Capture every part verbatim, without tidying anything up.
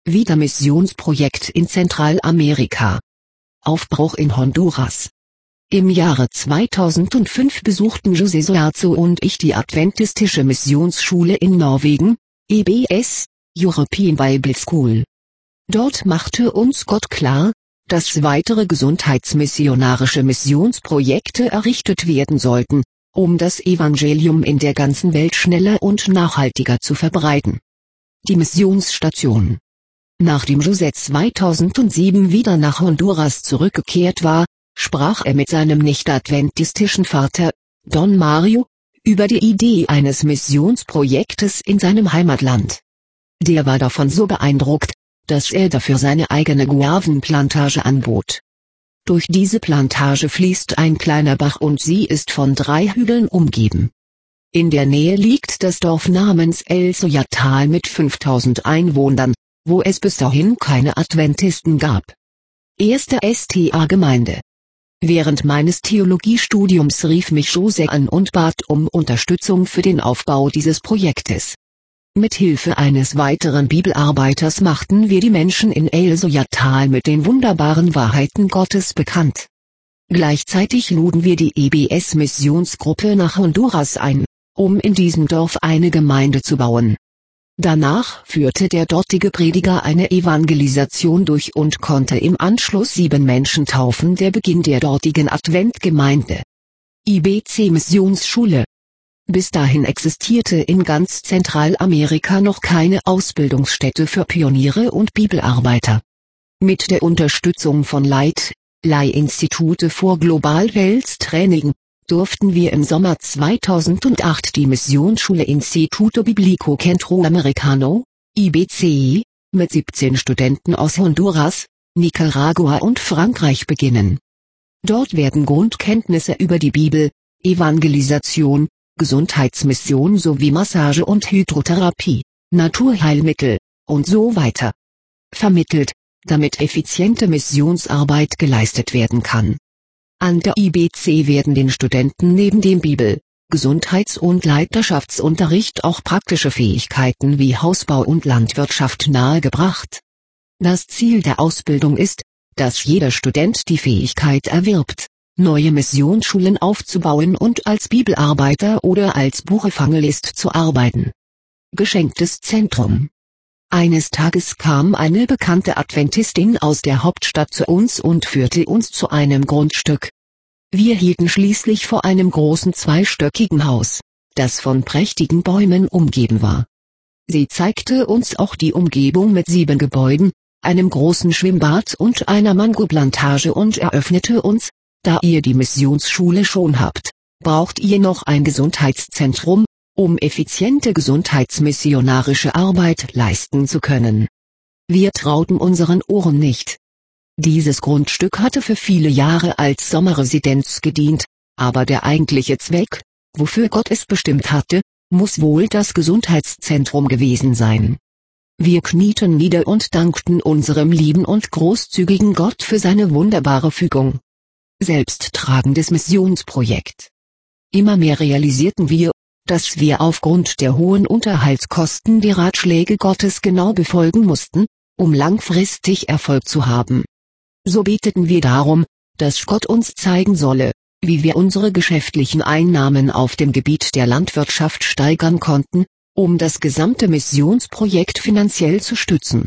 Vida-Missionsprojekt in Zentralamerika. Aufbruch in Honduras. Im Jahre zweitausendfünf besuchten José Soazo und ich die Adventistische Missionsschule in Norwegen, E B S, European Bible School. Dort machte uns Gott klar, dass weitere gesundheitsmissionarische Missionsprojekte errichtet werden sollten, um das Evangelium in der ganzen Welt schneller und nachhaltiger zu verbreiten. Die Missionsstation. Nachdem José zweitausendsieben wieder nach Honduras zurückgekehrt war, sprach er mit seinem nicht-adventistischen Vater, Don Mario, über die Idee eines Missionsprojektes in seinem Heimatland. Der war davon so beeindruckt, dass er dafür seine eigene Guavenplantage anbot. Durch diese Plantage fließt ein kleiner Bach und sie ist von drei Hügeln umgeben. In der Nähe liegt das Dorf namens El Soyatal mit fünftausend Einwohnern, wo es bis dahin keine Adventisten gab. Erste S T A-Gemeinde. Während meines Theologiestudiums rief mich José an und bat um Unterstützung für den Aufbau dieses Projektes. Mit Hilfe eines weiteren Bibelarbeiters machten wir die Menschen in El Soyatal mit den wunderbaren Wahrheiten Gottes bekannt. Gleichzeitig luden wir die E B S-Missionsgruppe nach Honduras ein, um in diesem Dorf eine Gemeinde zu bauen. Danach führte der dortige Prediger eine Evangelisation durch und konnte im Anschluss sieben Menschen taufen, der Beginn der dortigen Adventgemeinde. I B C-Missionsschule. Bis dahin existierte in ganz Zentralamerika noch keine Ausbildungsstätte für Pioniere und Bibelarbeiter. Mit der Unterstützung von L I T, Leih-Institute for Global Health Training, durften wir im Sommer zweitausendacht die Missionsschule Instituto Biblico Centroamericano, I B C, mit siebzehn Studenten aus Honduras, Nicaragua und Frankreich beginnen. Dort werden Grundkenntnisse über die Bibel, Evangelisation, Gesundheitsmission sowie Massage und Hydrotherapie, Naturheilmittel und so weiter vermittelt, damit effiziente Missionsarbeit geleistet werden kann. An der I B C werden den Studenten neben dem Bibel-, Gesundheits- und Leiterschaftsunterricht auch praktische Fähigkeiten wie Hausbau und Landwirtschaft nahegebracht. Das Ziel der Ausbildung ist, dass jeder Student die Fähigkeit erwirbt, neue Missionsschulen aufzubauen und als Bibelarbeiter oder als Buchevangelist zu arbeiten. Geschenktes Zentrum. Eines Tages kam eine bekannte Adventistin aus der Hauptstadt zu uns und führte uns zu einem Grundstück. Wir hielten schließlich vor einem großen zweistöckigen Haus, das von prächtigen Bäumen umgeben war. Sie zeigte uns auch die Umgebung mit sieben Gebäuden, einem großen Schwimmbad und einer Mangoplantage und eröffnete uns, da ihr die Missionsschule schon habt, braucht ihr noch ein Gesundheitszentrum, um effiziente gesundheitsmissionarische Arbeit leisten zu können. Wir trauten unseren Ohren nicht. Dieses Grundstück hatte für viele Jahre als Sommerresidenz gedient, aber der eigentliche Zweck, wofür Gott es bestimmt hatte, muss wohl das Gesundheitszentrum gewesen sein. Wir knieten nieder und dankten unserem lieben und großzügigen Gott für seine wunderbare Fügung. Selbsttragendes Missionsprojekt. Immer mehr realisierten wir, dass wir aufgrund der hohen Unterhaltskosten die Ratschläge Gottes genau befolgen mussten, um langfristig Erfolg zu haben. So beteten wir darum, dass Gott uns zeigen solle, wie wir unsere geschäftlichen Einnahmen auf dem Gebiet der Landwirtschaft steigern konnten, um das gesamte Missionsprojekt finanziell zu stützen.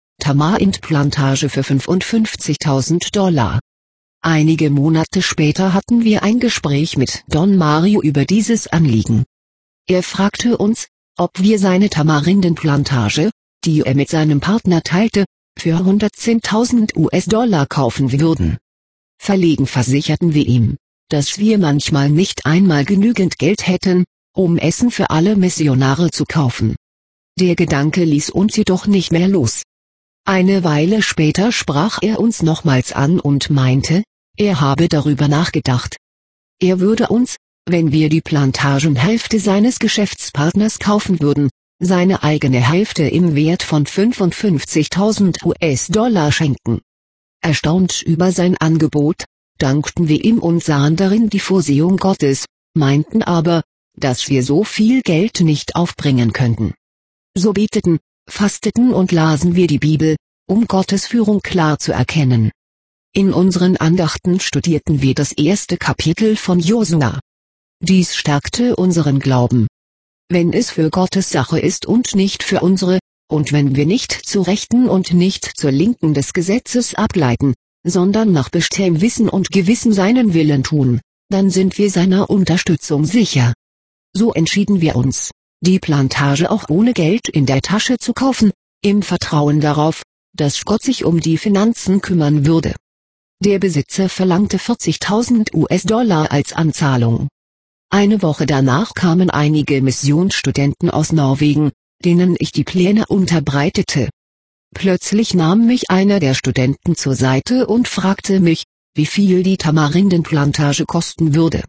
Tamarind-Plantage für fünfundfünfzigtausend Dollar. Einige Monate später hatten wir ein Gespräch mit Don Mario über dieses Anliegen. Er fragte uns, ob wir seine Tamarindenplantage, die er mit seinem Partner teilte, für hundertzehntausend U S-Dollar kaufen würden. Verlegen versicherten wir ihm, dass wir manchmal nicht einmal genügend Geld hätten, um Essen für alle Missionare zu kaufen. Der Gedanke ließ uns jedoch nicht mehr los. Eine Weile später sprach er uns nochmals an und meinte, er habe darüber nachgedacht. Er würde uns, wenn wir die Plantagenhälfte seines Geschäftspartners kaufen würden, seine eigene Hälfte im Wert von fünfundfünfzigtausend U S-Dollar schenken. Erstaunt über sein Angebot, dankten wir ihm und sahen darin die Vorsehung Gottes, meinten aber, dass wir so viel Geld nicht aufbringen könnten. So beteten fasteten und lasen wir die Bibel, um Gottes Führung klar zu erkennen. In unseren Andachten studierten wir das erste Kapitel von Josua. Dies stärkte unseren Glauben. Wenn es für Gottes Sache ist und nicht für unsere, und wenn wir nicht zur Rechten und nicht zur Linken des Gesetzes abgleiten, sondern nach bestem Wissen und Gewissen seinen Willen tun, dann sind wir seiner Unterstützung sicher. So entschieden wir uns, die Plantage auch ohne Geld in der Tasche zu kaufen, im Vertrauen darauf, dass Gott sich um die Finanzen kümmern würde. Der Besitzer verlangte vierzigtausend US-Dollar als Anzahlung. Eine Woche danach kamen einige Missionsstudenten aus Norwegen, denen ich die Pläne unterbreitete. Plötzlich nahm mich einer der Studenten zur Seite und fragte mich, wie viel die Tamarindenplantage kosten würde.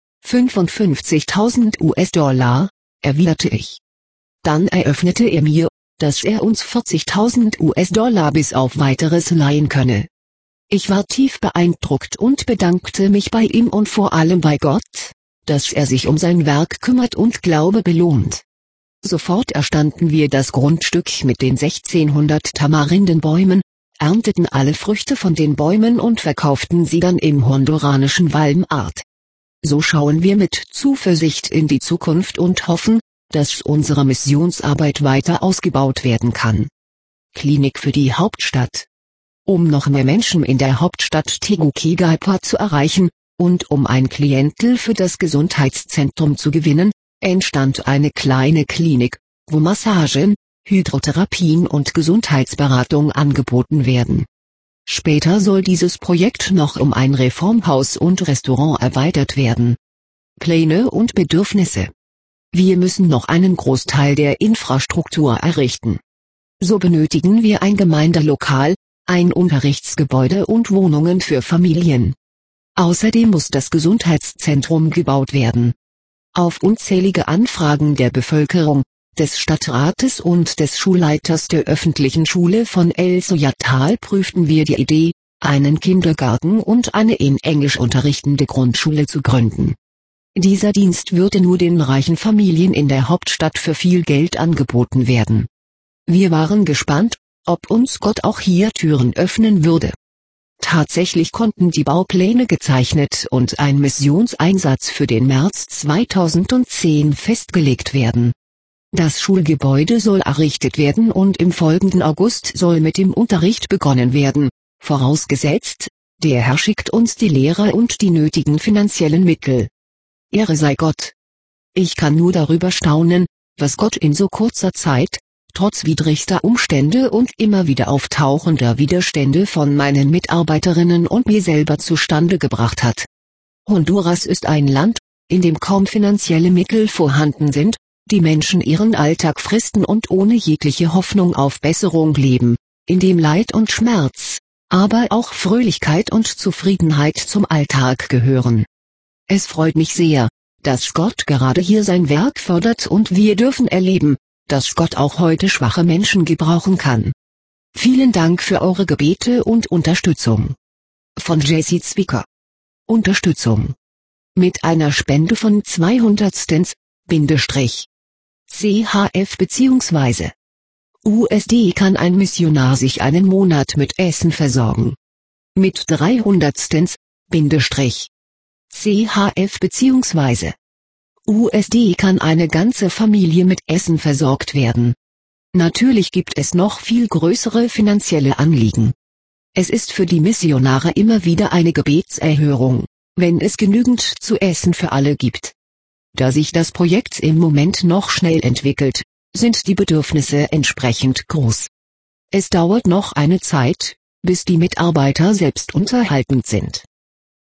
fünfundfünfzigtausend US-Dollar, erwiderte ich. Dann eröffnete er mir, dass er uns vierzigtausend US-Dollar bis auf weiteres leihen könne. Ich war tief beeindruckt und bedankte mich bei ihm und vor allem bei Gott, dass er sich um sein Werk kümmert und Glaube belohnt. Sofort erstanden wir das Grundstück mit den sechzehnhundert Tamarindenbäumen, ernteten alle Früchte von den Bäumen und verkauften sie dann im honduranischen Walmart. So schauen wir mit Zuversicht in die Zukunft und hoffen, dass unsere Missionsarbeit weiter ausgebaut werden kann. Klinik für die Hauptstadt. Um noch mehr Menschen in der Hauptstadt Tegucigalpa zu erreichen, und um ein Klientel für das Gesundheitszentrum zu gewinnen, entstand eine kleine Klinik, wo Massagen, Hydrotherapien und Gesundheitsberatung angeboten werden. Später soll dieses Projekt noch um ein Reformhaus und Restaurant erweitert werden. Pläne und Bedürfnisse. Wir müssen noch einen Großteil der Infrastruktur errichten. So benötigen wir ein Gemeindelokal, ein Unterrichtsgebäude und Wohnungen für Familien. Außerdem muss das Gesundheitszentrum gebaut werden. Auf unzählige Anfragen der Bevölkerung, des Stadtrates und des Schulleiters der öffentlichen Schule von El Soyatal prüften wir die Idee, einen Kindergarten und eine in Englisch unterrichtende Grundschule zu gründen. Dieser Dienst würde nur den reichen Familien in der Hauptstadt für viel Geld angeboten werden. Wir waren gespannt, ob uns Gott auch hier Türen öffnen würde. Tatsächlich konnten die Baupläne gezeichnet und ein Missionseinsatz für den März zweitausendzehn festgelegt werden. Das Schulgebäude soll errichtet werden und im folgenden August soll mit dem Unterricht begonnen werden, vorausgesetzt, der Herr schickt uns die Lehrer und die nötigen finanziellen Mittel. Ehre sei Gott. Ich kann nur darüber staunen, was Gott in so kurzer Zeit, trotz widrigster Umstände und immer wieder auftauchender Widerstände von meinen Mitarbeiterinnen und mir selber zustande gebracht hat. Honduras ist ein Land, in dem kaum finanzielle Mittel vorhanden sind, die Menschen ihren Alltag fristen und ohne jegliche Hoffnung auf Besserung leben, in dem Leid und Schmerz, aber auch Fröhlichkeit und Zufriedenheit zum Alltag gehören. Es freut mich sehr, dass Gott gerade hier sein Werk fördert und wir dürfen erleben, dass Gott auch heute schwache Menschen gebrauchen kann. Vielen Dank für eure Gebete und Unterstützung. Von Jessie Zwicker. Unterstützung. Mit einer Spende von zweihundert Stents, Bindestrich. C H F bzw. U S D kann ein Missionar sich einen Monat mit Essen versorgen. Mit dreihundert Stents, Bindestrich. C H F bzw. U S D kann eine ganze Familie mit Essen versorgt werden. Natürlich gibt es noch viel größere finanzielle Anliegen. Es ist für die Missionare immer wieder eine Gebetserhörung, wenn es genügend zu essen für alle gibt. Da sich das Projekt im Moment noch schnell entwickelt, sind die Bedürfnisse entsprechend groß. Es dauert noch eine Zeit, bis die Mitarbeiter selbst unterhaltend sind.